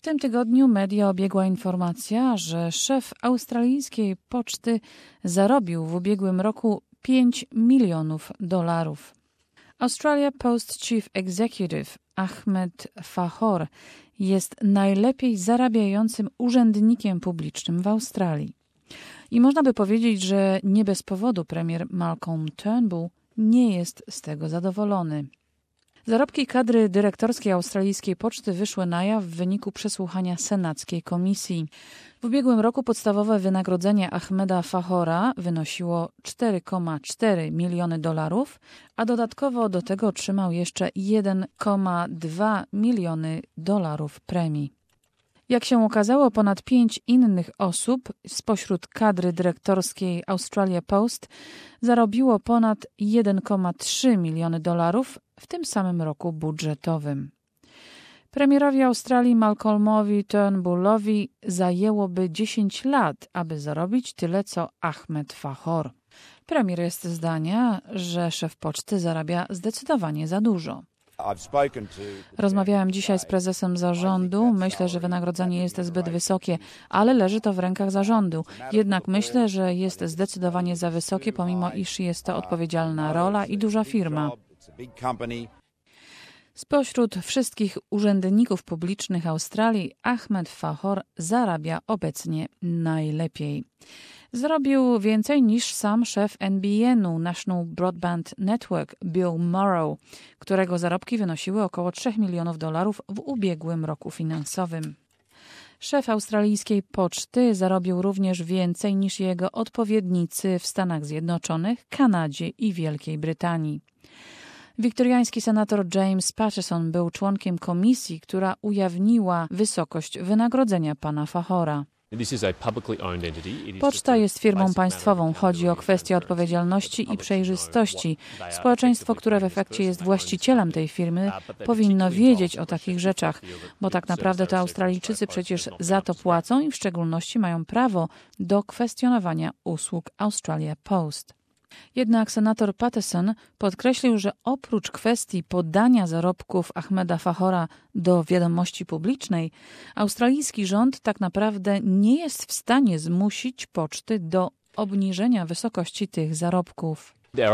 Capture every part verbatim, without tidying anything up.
tym tygodniu media obiegła informacja, że szef australijskiej poczty zarobił w ubiegłym roku pięć milionów dolarów. Australia Post Chief Executive Ahmed Fahor jest najlepiej zarabiającym urzędnikiem publicznym w Australii. I można by powiedzieć, że nie bez powodu premier Malcolm Turnbull nie jest z tego zadowolony. Zarobki kadry dyrektorskiej australijskiej poczty wyszły na jaw w wyniku przesłuchania senackiej komisji. W ubiegłym roku podstawowe wynagrodzenie Ahmeda Fahora wynosiło cztery przecinek cztery miliony dolarów, a dodatkowo do tego otrzymał jeszcze jeden przecinek dwa miliony dolarów premii. Jak się okazało, ponad pięć innych osób spośród kadry dyrektorskiej Australia Post zarobiło ponad jeden przecinek trzy miliony dolarów w tym samym roku budżetowym. Premierowi Australii Malcolmowi Turnbullowi zajęłoby dziesięć lat, aby zarobić tyle co Ahmed Fahor. Premier jest zdania, że szef poczty zarabia zdecydowanie za dużo. Rozmawiałem dzisiaj z prezesem zarządu. Myślę, że wynagrodzenie jest zbyt wysokie, ale leży to w rękach zarządu. Jednak myślę, że jest zdecydowanie za wysokie, pomimo iż jest to odpowiedzialna rola i duża firma. Spośród wszystkich urzędników publicznych Australii Ahmed Fahor zarabia obecnie najlepiej. Zarobił więcej niż sam szef N B N-u National Broadband Network Bill Morrow, którego zarobki wynosiły około trzy milionów dolarów w ubiegłym roku finansowym. Szef australijskiej poczty zarobił również więcej niż jego odpowiednicy w Stanach Zjednoczonych, Kanadzie i Wielkiej Brytanii. Wiktoriański senator James Paterson był członkiem komisji, która ujawniła wysokość wynagrodzenia pana Fahora. Poczta jest firmą państwową. Chodzi o kwestię odpowiedzialności i przejrzystości. Społeczeństwo, które w efekcie jest właścicielem tej firmy, powinno wiedzieć o takich rzeczach, bo tak naprawdę to Australijczycy przecież za to płacą i w szczególności mają prawo do kwestionowania usług Australia Post. Jednak senator Paterson podkreślił, że oprócz kwestii podania zarobków Ahmeda Fahora do wiadomości publicznej, australijski rząd tak naprawdę nie jest w stanie zmusić poczty do obniżenia wysokości tych zarobków.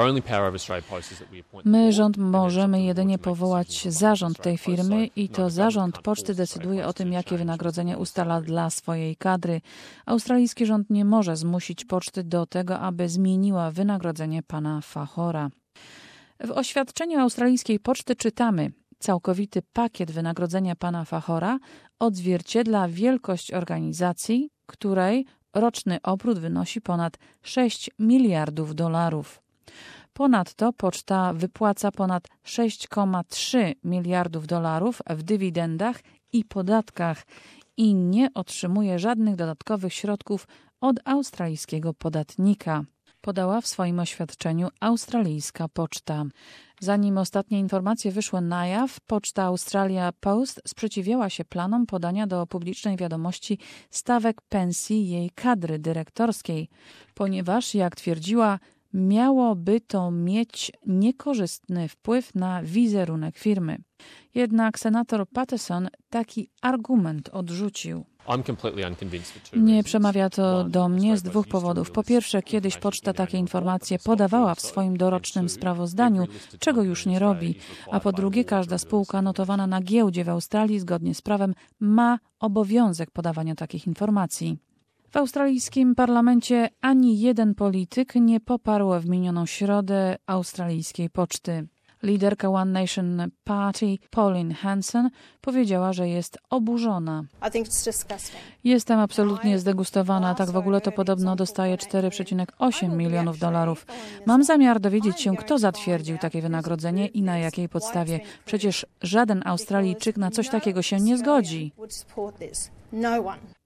My, rząd, możemy jedynie powołać zarząd tej firmy i to zarząd poczty decyduje o tym, jakie wynagrodzenie ustala dla swojej kadry. Australijski rząd nie może zmusić poczty do tego, aby zmieniła wynagrodzenie pana Fahora. W oświadczeniu australijskiej poczty czytamy: całkowity pakiet wynagrodzenia pana Fahora odzwierciedla wielkość organizacji, której roczny obrót wynosi ponad sześć miliardów dolarów. Ponadto poczta wypłaca ponad sześć przecinek trzy miliardów dolarów w dywidendach i podatkach i nie otrzymuje żadnych dodatkowych środków od australijskiego podatnika, podała w swoim oświadczeniu australijska poczta. Zanim ostatnie informacje wyszły na jaw, poczta Australia Post sprzeciwiała się planom podania do publicznej wiadomości stawek pensji jej kadry dyrektorskiej, ponieważ, jak twierdziła, miałoby to mieć niekorzystny wpływ na wizerunek firmy. Jednak senator Paterson taki argument odrzucił. Nie przemawia to do mnie z dwóch powodów. Po pierwsze, kiedyś poczta takie informacje podawała w swoim dorocznym sprawozdaniu, czego już nie robi. A po drugie, każda spółka notowana na giełdzie w Australii zgodnie z prawem ma obowiązek podawania takich informacji. W australijskim parlamencie ani jeden polityk nie poparł w minioną środę australijskiej poczty. Liderka One Nation Party, Pauline Hanson, powiedziała, że jest oburzona. Jestem absolutnie zdegustowana. Tak w ogóle to podobno dostaje cztery przecinek osiem milionów dolarów. Mam zamiar dowiedzieć się, kto zatwierdził takie wynagrodzenie i na jakiej podstawie. Przecież żaden Australijczyk na coś takiego się nie zgodzi.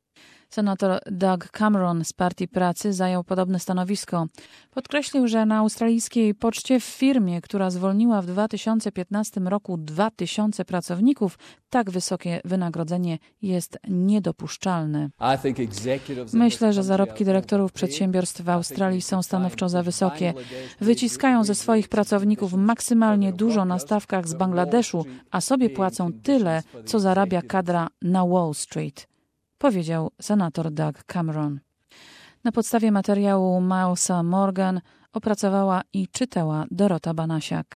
Senator Doug Cameron z Partii Pracy zajął podobne stanowisko. Podkreślił, że na australijskiej poczcie w firmie, która zwolniła w dwa tysiące piętnastym roku dwa tysiące pracowników, tak wysokie wynagrodzenie jest niedopuszczalne. Myślę, że zarobki dyrektorów przedsiębiorstw w Australii są stanowczo za wysokie. Wyciskają ze swoich pracowników maksymalnie dużo na stawkach z Bangladeszu, a sobie płacą tyle, co zarabia kadra na Wall Street, powiedział senator Doug Cameron. Na podstawie materiału Milesa Morgan opracowała i czytała Dorota Banasiak.